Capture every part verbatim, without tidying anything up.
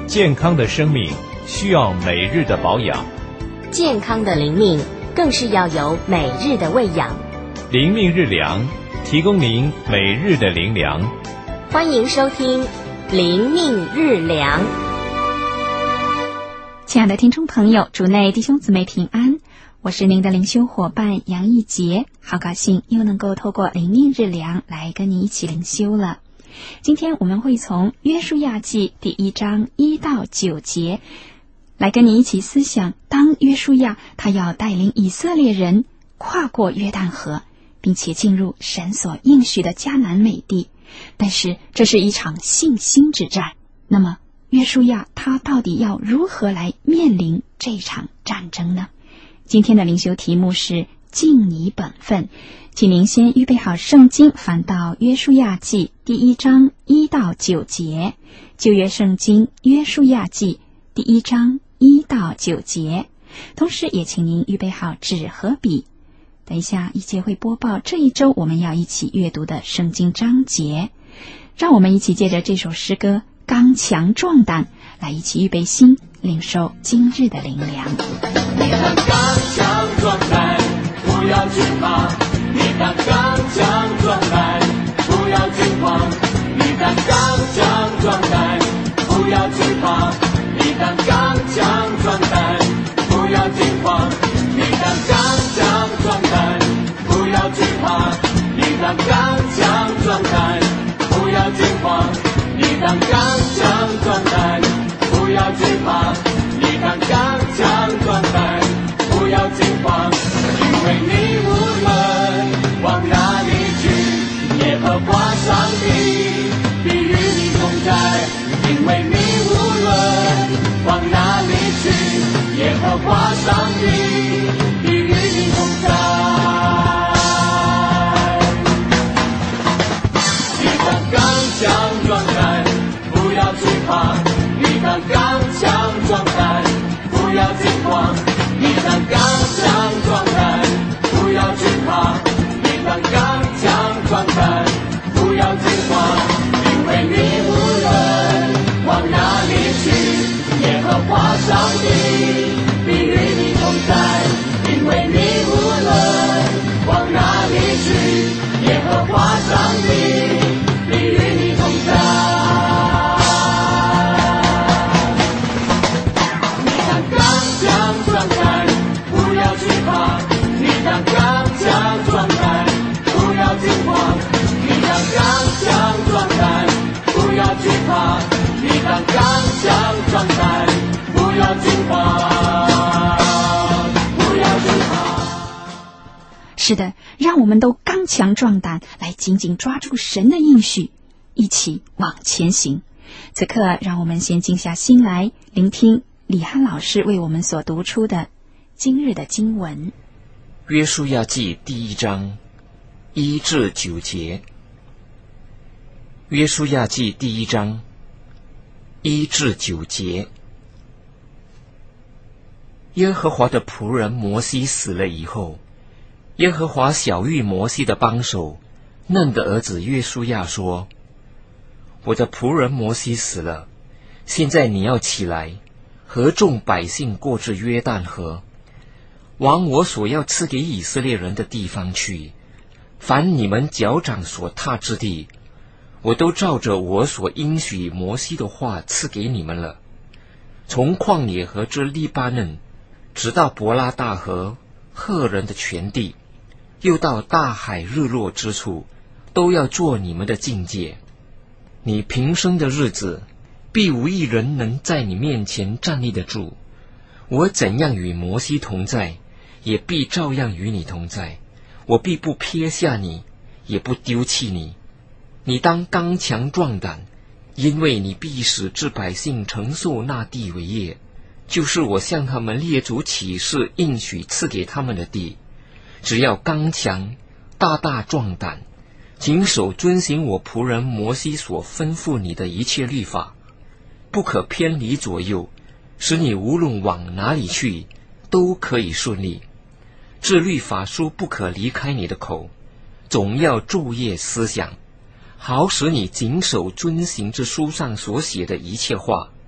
健康的生命需要每日的保养， 健康的灵命更是要有每日的喂养。 灵命日粮，提供您每日的灵粮。 欢迎收听灵命日粮。 亲爱的听众朋友，主内弟兄姊妹平安，我是您的灵修伙伴杨义杰，好高兴又能够透过灵命日粮来跟您一起灵修了。今天我们会从约书亚记第一章一到九节来跟你一起思想，当约书亚他要带领以色列人跨过约旦河，并且进入神所应许的迦南美地，但是这是一场信心之战。那么约书亚他到底要如何来面临这场战争呢？今天的灵修题目是尽你本分，请您先预备好圣经，翻到约书亚记第一章一到九节，旧约圣经约书亚记第一章一到九节，同时也请您预备好纸和笔。等一下一节会播报这一周我们要一起阅读的圣经章节，让我们一起借着这首诗歌刚强壮胆，来一起预备心，领受今日的灵粮。 你当刚强壮胆，不要惧怕；你当刚强壮胆，不要惊慌；你当刚强壮胆，不要惧怕；你当刚强壮胆，不要惊慌；你当刚强壮胆，不要惧怕；你当刚强壮胆，不要惊慌；你当刚强壮胆，不要惧怕；你当刚强壮胆，不要惊慌，因为你无论往哪里去，耶和华上帝必与你同在。因为你无论往哪里去，耶和华上帝必与你同在。你当刚强壮胆，不要惧怕；你当刚强壮胆，不要惊慌；你当刚强壮胆，不要惧怕；你当刚强壮胆，不要惊慌，因为你无论往哪里去，耶和华上帝必与你同在。因为你无论往哪里去，耶和华上帝必与你同在。你当刚强壮胆，不要惊慌，不要惧怕。 是的，让我们都刚强壮胆，来紧紧抓住神的应许，一起往前行。此刻让我们先静下心来，聆听李翰老师为我们所读出的今日的经文。 约书亚记第一章一至九节。约书亚记第一章一至九节。耶和华的仆人摩西死了以后，耶和华晓谕摩西的帮手嫩的儿子约书亚说：我的仆人摩西死了，现在你要起来，和众百姓过至约旦河，往我所要赐给以色列人的地方去。凡你们脚掌所踏之地，我都照着我所应许摩西的话赐给你们了。从旷野河之利巴嫩，直到伯拉大河赫人的全地，又到大海日落之处，都要做你们的境界。你平生的日子，必无一人能在你面前站立得住。我怎样与摩西同在，也必照样与你同在。我必不撇下你，也不丢弃你。你当刚强壮胆，因为你必使至百姓承受那地为业，就是我向他们列祖起誓应许赐给他们的地。只要刚强，大大壮胆，谨守遵行我仆人摩西所吩咐你的一切律法，不可偏离左右，使你无论往哪里去，都可以顺利。这律法书不可离开你的口，总要昼夜思想，好使你谨守遵行这书上所写的一切话。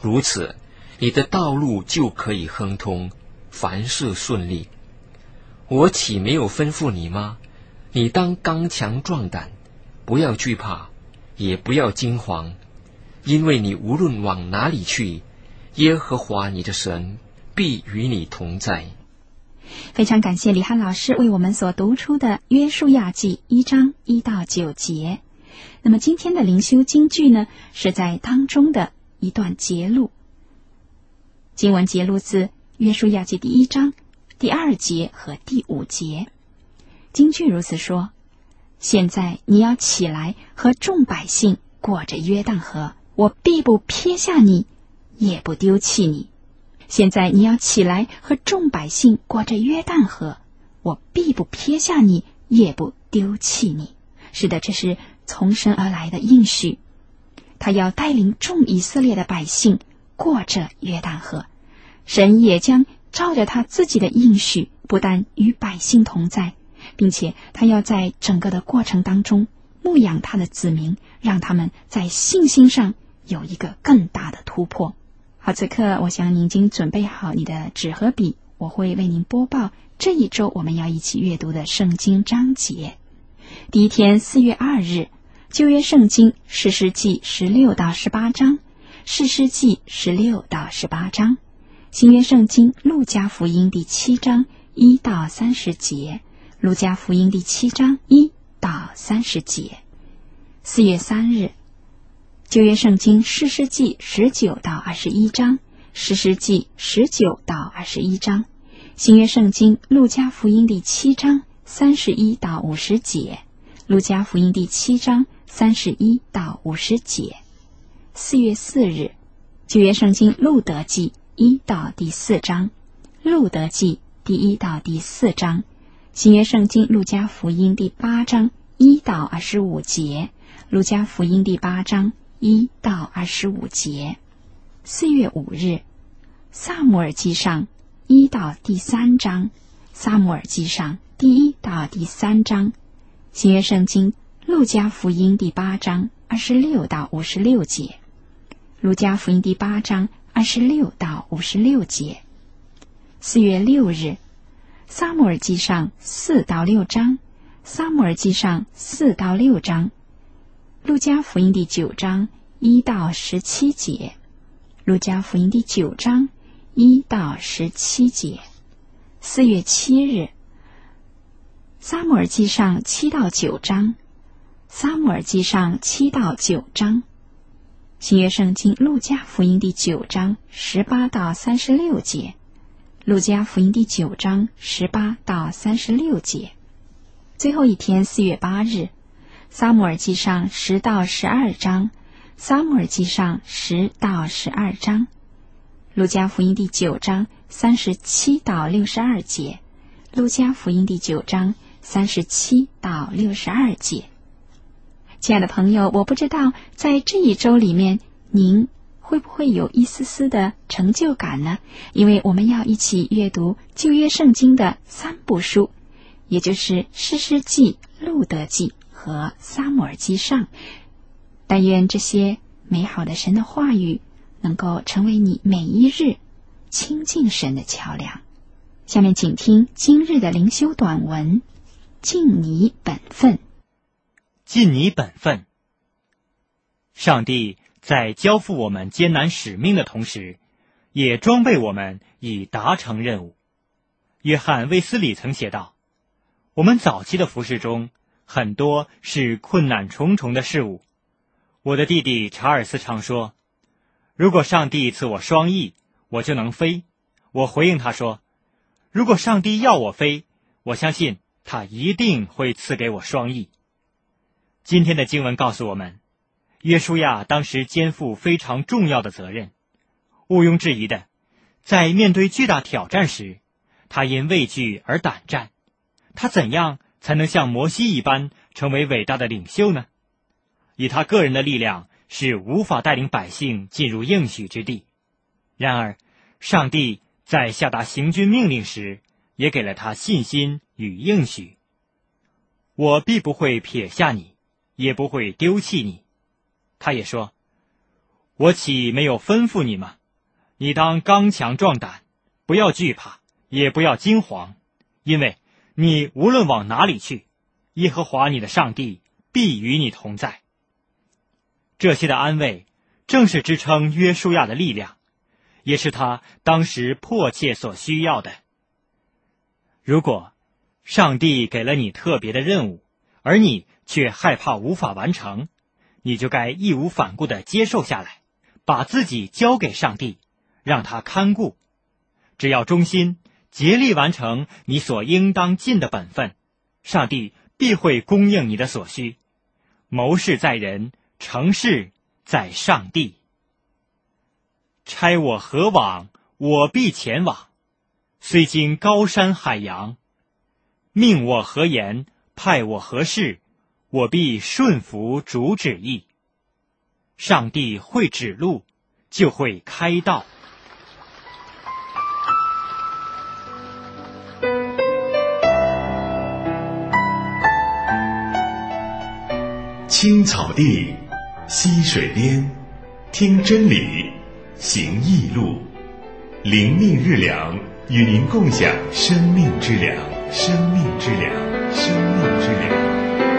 如此，你的道路就可以亨通，凡事顺利。我岂没有吩咐你吗？你当刚强壮胆，不要惧怕，也不要惊惶，因为你无论往哪里去，耶和华你的神必与你同在。 非常感谢李翰老师为我们所读出的约书亚记一章一到九节。那么今天的灵修金句呢，是在当中的一段节录。经文节录自约书亚记第一章第二节和第五节。金句如此说：现在你要起来和众百姓过着约旦河，我必不撇下你，也不丢弃你。现在你要起来和众百姓过着约旦河，我必不撇下你，也不丢弃你。是的，这是从神而来的应许，他要带领众以色列的百姓过着约旦河。神也将照着他自己的应许，不但与百姓同在，并且他要在整个的过程当中牧养他的子民，让他们在信心上有一个更大的突破。好，此刻我想您已经准备好你的纸和笔，我会为您播报这一周我们要一起阅读的圣经章节。第一天四月二日，旧约圣经士师记十六到十八章，士师记十六到十八章。新约圣经路加福音第七章一到三十节，路加福音第七章一到三十节。四月三日，旧约圣经士师记十九到二十一章，士师记十九到二十一章。新约圣经路加福音第七章三十一到五十节，路加福音第七章三十一到五十节。四月四日，旧约圣经路德记一到第四章，路德记第一到第四章。新约圣经路加福音第八章一到二十五节，路加福音第八章一到二十五节。四月五日，撒母耳记上一到第三章，撒母耳记上第一到第三章。新约圣经路加福音第八章二十六到五十六节，路加福音第八章二十六到五十六节。四月六日，撒母耳记上四到六章，撒母耳记上四到六章。路加福音第九章一到十七节，路加福音第九章一到十七节。四月七日，撒母耳记上七到九章，撒母耳记上七到九章。新约圣经路加福音第九章十八到三十六节，路加福音第九章十八到三十六节。最后一天四月八日，撒母耳记上十到十二章，撒母耳记上十到十二章。路加福音第九章三十七到六十二节，路加福音第九章三十七到六十二节。亲爱的朋友，我不知道在这一周里面您会不会有一丝丝的成就感呢？因为我们要一起阅读旧约圣经的三部书，也就是士师记、路德记和撒母耳记上。但愿这些美好的神的话语能够成为你每一日亲近神的桥梁。下面请听今日的灵修短文，尽你本分。 尽你本分。上帝在交付我们艰难使命的同时，也装备我们以达成任务。约翰·卫斯理曾写道，我们早期的服事中，很多是困难重重的事物。我的弟弟查尔斯常说，如果上帝赐我双翼，我就能飞。我回应他说，如果上帝要我飞，我相信他一定会赐给我双翼。今天的经文告诉我们，约书亚当时肩负非常重要的责任。毋庸置疑的，在面对巨大挑战时，他因畏惧而胆战。他怎样才能像摩西一般成为伟大的领袖呢？以他个人的力量是无法带领百姓进入应许之地。然而，上帝在下达行军命令时，也给了他信心与应许。我必不会撇下你，也不会丢弃你。他也说， 我岂没有吩咐你吗？你当刚强壮胆，不要惧怕，也不要惊惶，因为你无论往哪里去，耶和华你的上帝必与你同在。这些的安慰正是支撑约书亚的力量，也是他当时迫切所需要的。如果上帝给了你特别的任务，而你却害怕无法完成，你就该义无反顾地接受下来，把自己交给上帝，让他看顾。只要忠心竭力完成你所应当尽的本分，上帝必会供应你的所需。谋事在人，成事在上帝。差我何往，我必前往，虽经高山海洋。命我何言，派我何事，我必顺服主旨意。上帝会指路，就会开道。 青草地，溪水边，听真理，行义路。灵命日粮，与您共享生命之粮，生命之粮，生命之粮。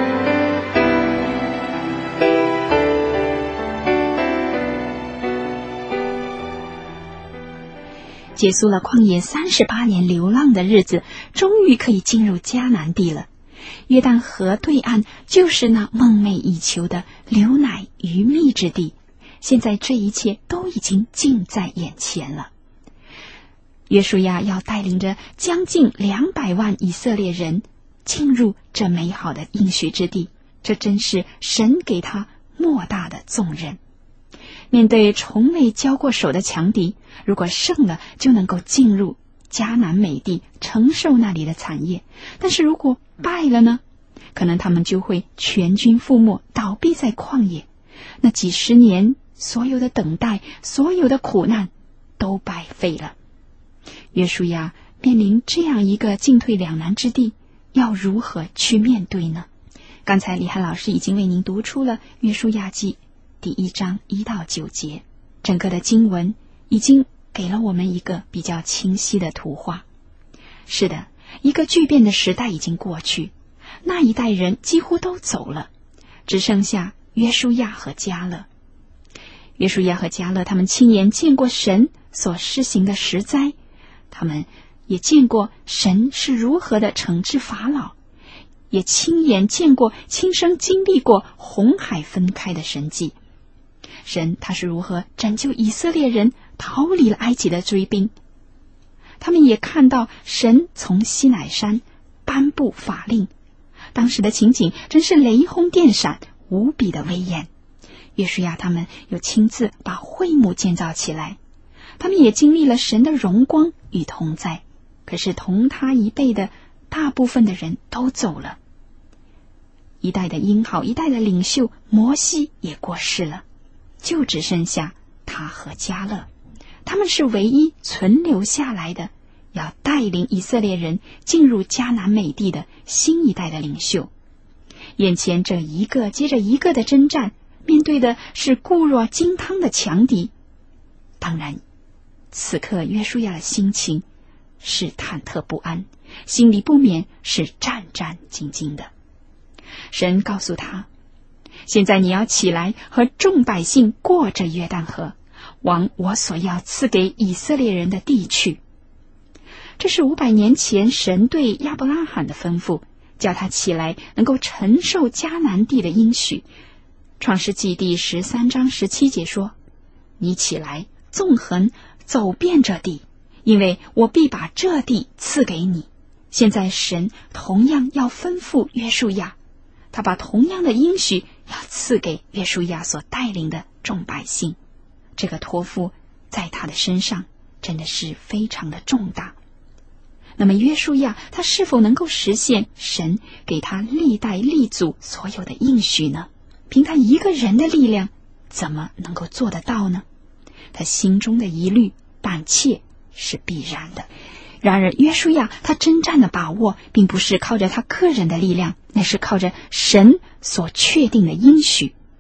结束了旷野三十八年流浪的日子，终于可以进入迦南地了。约旦河对岸就是那梦寐以求的流奶与蜜之地，现在这一切都已经近在眼前了。约书亚要带领着将近两百万以色列人进入这美好的应许之地，这真是神给他莫大的重任。面对从未交过手的强敌，如果胜了就能够进入迦南美地，承受那里的产业，但是如果败了呢，可能他们就会全军覆没，倒闭在旷野。那几十年所有的等待，所有的苦难都白费了。约书亚面临这样一个进退两难之地，要如何去面对呢？刚才李涵老师已经为您读出了约书亚记第一章一到九节，整个的经文已经给了我们一个比较清晰的图画。是的，一个巨变的时代已经过去，那一代人几乎都走了，只剩下约书亚和迦勒。约书亚和迦勒他们亲眼见过神所施行的十灾，他们也见过神是如何的惩治法老，也亲眼见过亲身经历过红海分开的神迹。神他是如何拯救以色列人逃离了埃及的追兵，他们也看到神从西乃山颁布法令，当时的情景真是雷轰电闪，无比的威严。约书亚他们又亲自把会幕建造起来，他们也经历了神的荣光与同在。可是同他一辈的大部分的人都走了，一代的英豪，一代的领袖摩西也过世了，就只剩下他和迦勒，他们是唯一存留下来的要带领以色列人进入迦南美地的新一代的领袖。眼前这一个接着一个的征战，面对的是固若金汤的强敌。当然此刻约书亚的心情是忐忑不安，心里不免是战战兢兢的。神告诉他，现在你要起来和众百姓过着约旦河，往我所要赐给以色列人的地去。这是五百年前神对亚伯拉罕的吩咐，叫他起来能够承受迦南地的应许。创世纪第十三章十七节说，你起来纵横走遍这地，因为我必把这地赐给你。现在神同样要吩咐约书亚，他把同样的应许要赐给约书亚所带领的众百姓。这个托付在他的身上真的是非常的重大。那么约书亚他是否能够实现神给他历代历祖所有的应许呢？凭他一个人的力量怎么能够做得到呢？他心中的疑虑胆怯是必然的。然而约书亚他征战的把握并不是靠着他个人的力量，那是靠着神所确定的应许。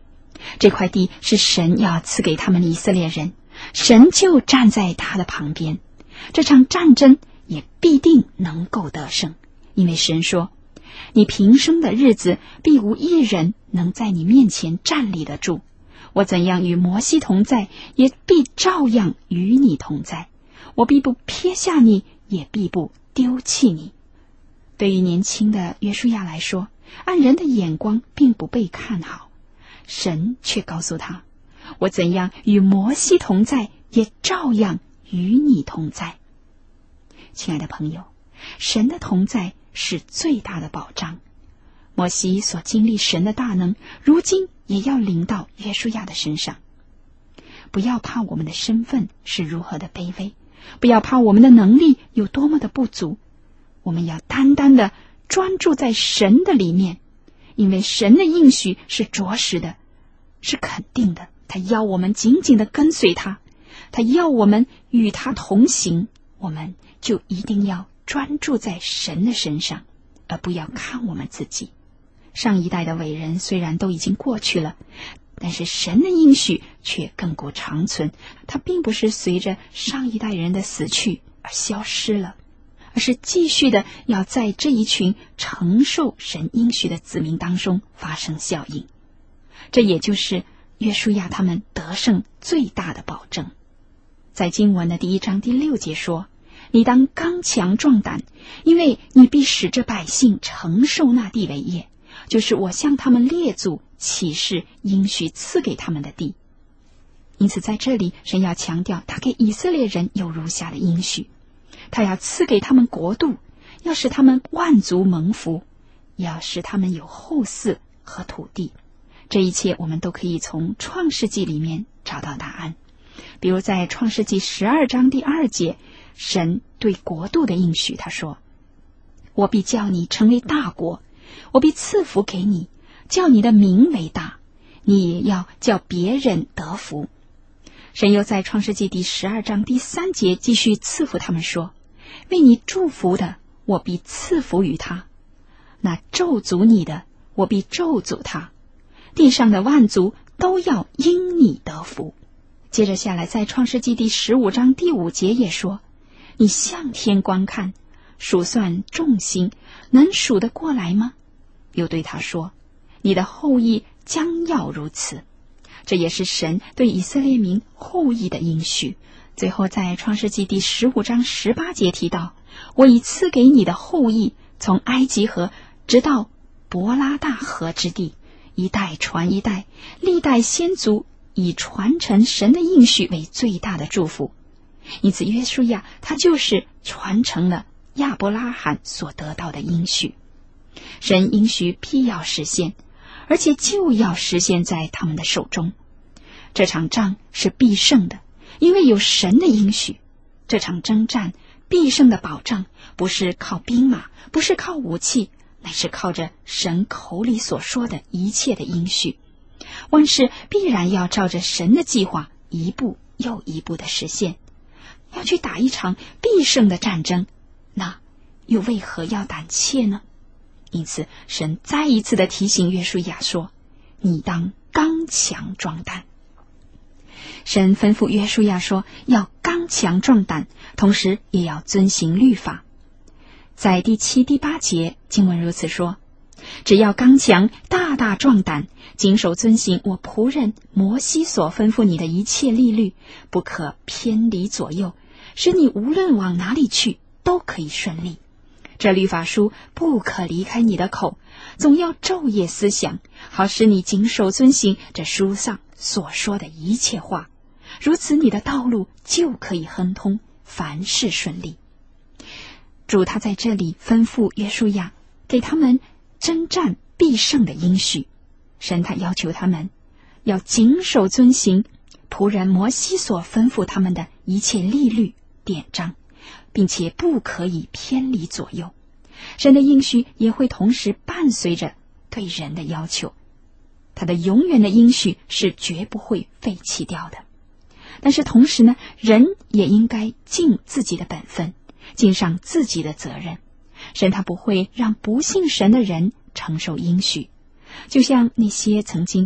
这块地是神要赐给他们的以色列人，神就站在他的旁边，这场战争也必定能够得胜，因为神说，你平生的日子必无一人能在你面前站立得住，我怎样与摩西同在，也必照样与你同在，我必不撇下你，也必不丢弃你。对于年轻的约书亚来说，按人的眼光并不被看好，神却告诉他，我怎样与摩西同在，也照样与你同在。亲爱的朋友，神的同在是最大的保障。摩西所经历神的大能，如今也要临到约书亚的身上。不要怕我们的身份是如何的卑微，不要怕我们的能力有多么的不足，我们要单单的专注在神的里面，因为神的应许是着实的，是肯定的，他要我们紧紧的跟随他，他要我们与他同行，我们就一定要专注在神的身上，而不要看我们自己。上一代的伟人虽然都已经过去了，但是神的应许却亘古长存，它并不是随着上一代人的死去而消失了，而是继续的要在这一群承受神应许的子民当中发生效应。这也就是约书亚他们得胜最大的保证。在经文的第一章第六节说，你当刚强壮胆，因为你必使这百姓承受那地为业，就是我向他们列祖起誓应许赐给他们的地。因此在这里神要强调，他给以色列人有如下的应许，他要赐给他们国度，要使他们万族蒙福，要使他们有后嗣和土地。这一切我们都可以从创世纪里面找到答案。比如在创世纪十二章第二节，神对国度的应许，他说，我必叫你成为大国，我必赐福给你，叫你的名为大，你也要叫别人得福。神又在创世纪第十二章第三节继续赐福他们说，为你祝福的，我必赐福于他；那咒诅你的，我必咒诅他。地上的万族都要因你得福。接着下来，在创世纪第十五章第五节也说，你向天观看，数算众星，能数得过来吗？又对他说，你的后裔将要如此。这也是神对以色列民后裔的应许。最后在创世纪第十五章十八节提到，我已赐给你的后裔，从埃及河直到伯拉大河之地，一代传一代，历代先祖以传承神的应许为最大的祝福。因此约书亚他就是传承了亚伯拉罕所得到的应许。神应许必要实现，而且就要实现在他们的手中。这场仗是必胜的，因为有神的应许。这场征战必胜的保障不是靠兵马，不是靠武器，乃是靠着神口里所说的一切的应许。万事必然要照着神的计划一步又一步的实现。要去打一场必胜的战争，那又为何要胆怯呢？因此神再一次的提醒约书亚说，你当刚强壮胆。神吩咐约书亚说，要刚强壮胆，同时也要遵行律法。在第七、第八节经文如此说，只要刚强，大大壮胆，谨守遵行我仆人摩西所吩咐你的一切律例，不可偏离左右，使你无论往哪里去都可以顺利。这律法书不可离开你的口，总要昼夜思想，好使你谨守遵行这书上所说的一切话，如此你的道路就可以亨通，凡事顺利。主他在这里吩咐约书亚，给他们征战必胜的应许。神他要求他们要谨守遵行仆人摩西所吩咐他们的一切律例典章，并且不可以偏离左右。神的应许也会同时伴随着对人的要求，他的永远的应许是绝不会废弃掉的。但是同时呢，人也应该尽自己的本分，尽上自己的责任。神他不会让不信神的人承受应许，就像那些曾经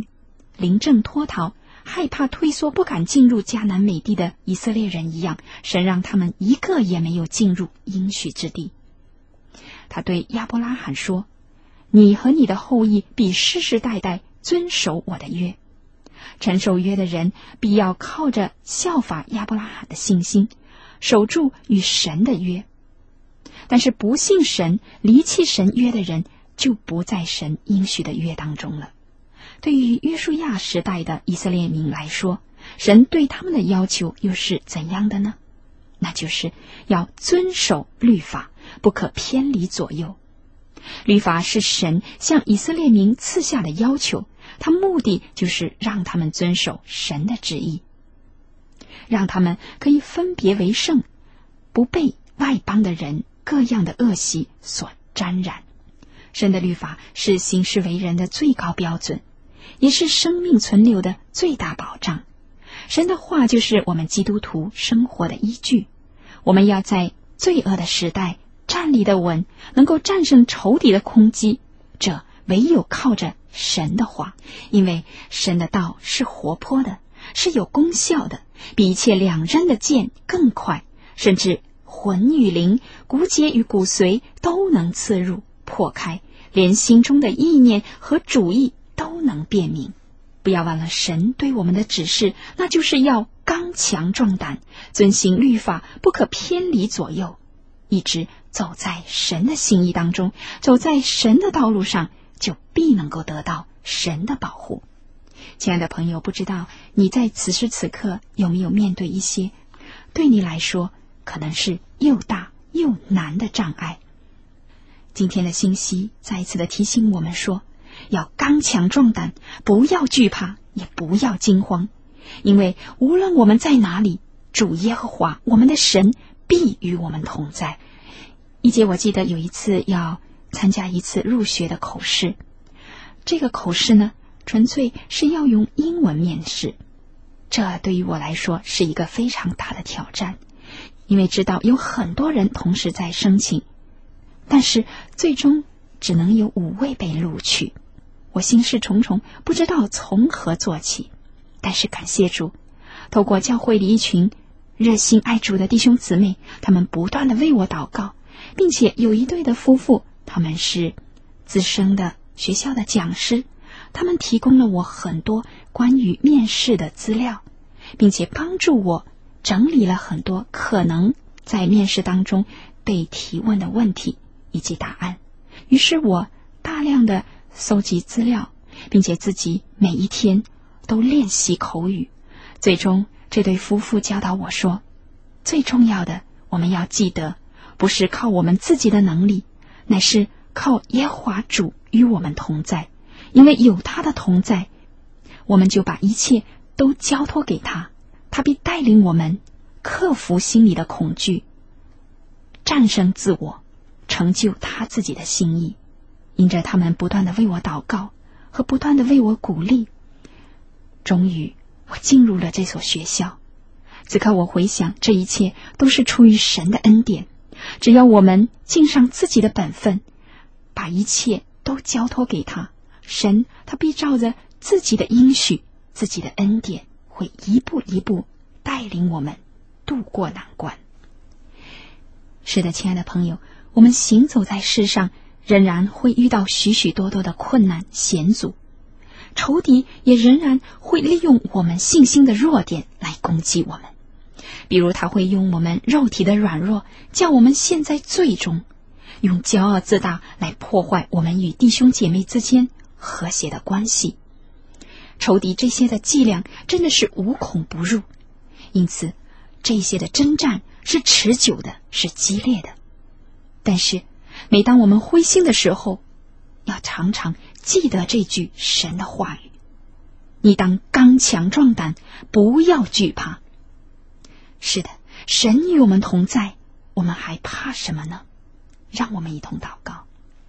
临阵脱逃，害怕退缩，不敢进入迦南美地的以色列人一样，神让他们一个也没有进入应许之地。他对亚伯拉罕说，你和你的后裔必世世代代遵守我的约。承受约的人必要靠着效法亚伯拉罕的信心，守住与神的约。但是不信神、离弃神约的人，就不在神应许的约当中了。对于约书亚时代的以色列民来说，神对他们的要求又是怎样的呢？那就是要遵守律法，不可偏离左右。律法是神向以色列民赐下的要求，它目的就是让他们遵守神的旨意，让他们可以分别为圣，不被外邦的人各样的恶习所沾染。神的律法是行事为人的最高标准，也是生命存留的最大保障。神的话就是我们基督徒生活的依据。我们要在罪恶的时代站立的稳，能够战胜仇敌的攻击，这唯有靠着神的话。因为神的道是活泼的，是有功效的，比一切两刃的剑更快，甚至魂与灵、骨节与骨髓都能刺入破开，连心中的意念和主意都能辨明。不要忘了神对我们的指示，那就是要刚强壮胆，遵行律法，不可偏离左右，一直走在神的心意当中，走在神的道路上，就必能够得到神的保护。亲爱的朋友，不知道你在此时此刻有没有面对一些对你来说可能是又大又难的障碍？今天的信息再一次的提醒我们说，要刚强壮胆，不要惧怕，也不要惊慌，因为无论我们在哪里，主耶和华我们的神必与我们同在。一节我记得有一次要参加一次入学的口试，这个口试呢，纯粹是要用英文面试。这对于我来说是一个非常大的挑战，因为知道有很多人同时在申请，但是最终只能有五位被录取。我心事重重，不知道从何做起。但是感谢主，透过教会里一群热心爱主的弟兄姊妹，他们不断的为我祷告，并且有一对的夫妇，他们是资深的学校的讲师，他们提供了我很多关于面试的资料，并且帮助我整理了很多可能在面试当中被提问的问题以及答案。于是我大量的搜集资料，并且自己每一天都练习口语。最终这对夫妇教导我说，最重要的我们要记得，不是靠我们自己的能力，乃是靠耶和华主与我们同在。因为有他的同在，我们就把一切都交托给他，他必带领我们克服心里的恐惧，战胜自我，成就他自己的心意。因着他们不断的为我祷告和不断的为我鼓励，终于我进入了这所学校。此刻我回想，这一切都是出于神的恩典。只要我们尽上自己的本分，把一切都交托给他，神他必照着自己的应许、自己的恩典，会一步一步带领我们渡过难关。是的，亲爱的朋友，我们行走在世上，仍然会遇到许许多多的困难险阻，仇敌也仍然会利用我们信心的弱点来攻击我们。比如他会用我们肉体的软弱，叫我们陷在罪中，用骄傲自大来破坏我们与弟兄姐妹之间和谐的关系。仇敌这些的伎俩真的是无孔不入，因此这些的征战是持久的，是激烈的。但是每当我们灰心的时候，要常常记得这句神的话语，你当刚强壮胆，不要惧怕。是的，神与我们同在，我们还怕什么呢？让我们一同祷告。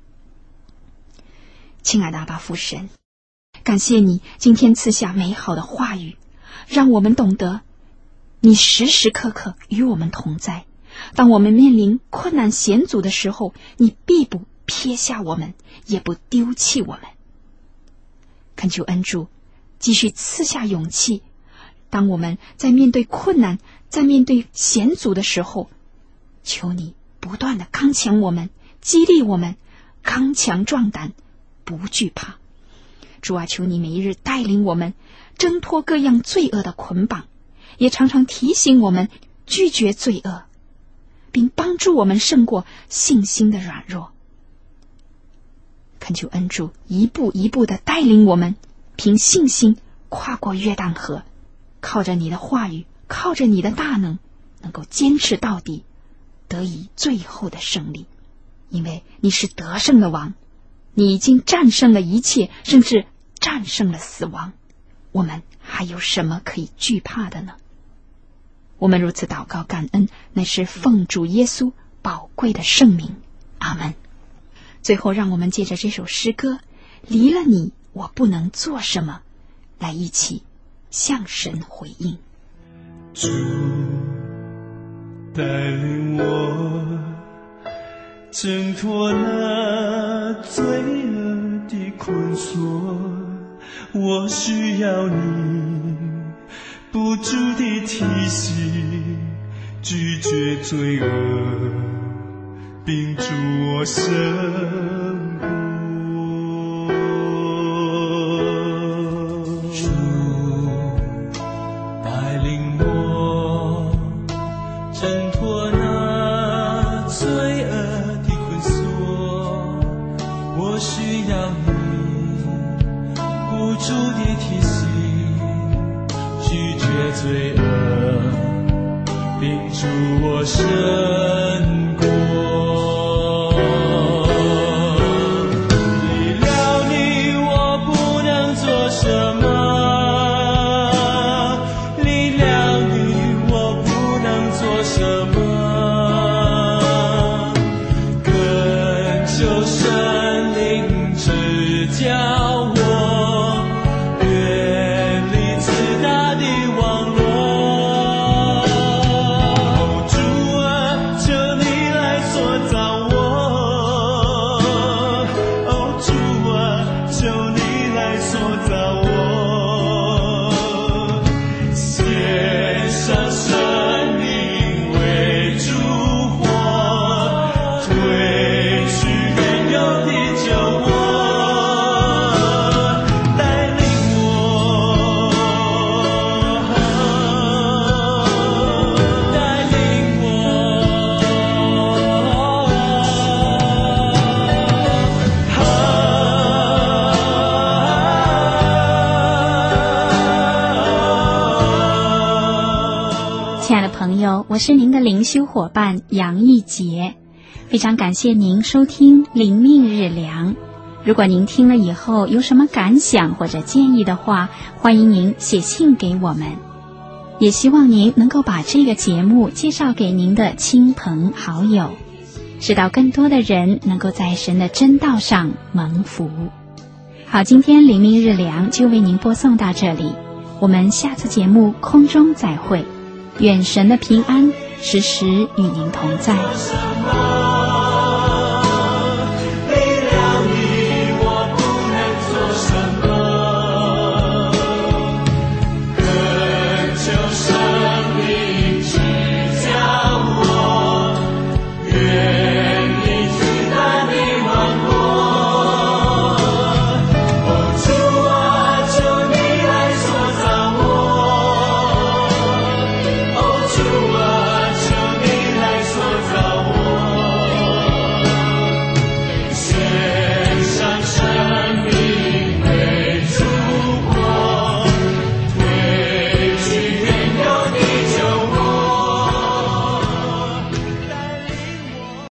亲爱的阿爸父神，感谢你今天赐下美好的话语，让我们懂得你时时刻刻与我们同在。当我们面临困难险阻的时候，你必不撇下我们，也不丢弃我们。恳求恩主继续赐下勇气。当我们在面对困难，在面对险阻的时候，求你不断的刚强我们，激励我们，刚强壮胆，不惧怕。主啊，求你每一日带领我们挣脱各样罪恶的捆绑，也常常提醒我们拒绝罪恶，并帮助我们胜过信心的软弱。恳求恩主一步一步的带领我们，凭信心跨过约旦河，靠着你的话语，靠着你的大能，能够坚持到底，得以最后的胜利。因为你是得胜的王，你已经战胜了一切，甚至战胜了死亡，我们还有什么可以惧怕的呢？我们如此祷告感恩，乃是奉主耶稣宝贵的圣名，阿们。最后让我们借着这首诗歌，离了你我不能做什么，来一起向神回应。 主带领我挣脱那罪恶的捆锁，我需要你不住的提醒，拒绝罪恶，并助我胜过。主带领我挣脱那罪恶的捆锁，我需要你不住的提醒，拒绝罪恶，并助我胜过。离了你我不能做什么，离了你我不能做什么，恳求神灵指教我，远离自大的网络。主啊，求你来塑造我，哦，主啊，求你来塑造我，献上生命为烛火，褪去原有的旧我，带领我，带领我。 亲爱的朋友，我是您的灵修伙伴杨义杰，非常感谢您收听灵命日粮。如果您听了以后有什么感想或者建议的话，欢迎您写信给我们，也希望您能够把这个节目介绍给您的亲朋好友，使到更多的人能够在神的真道上蒙福。好，今天灵命日粮就为您播送到这里，我们下次节目空中再会，愿神的平安时时与您同在。 什么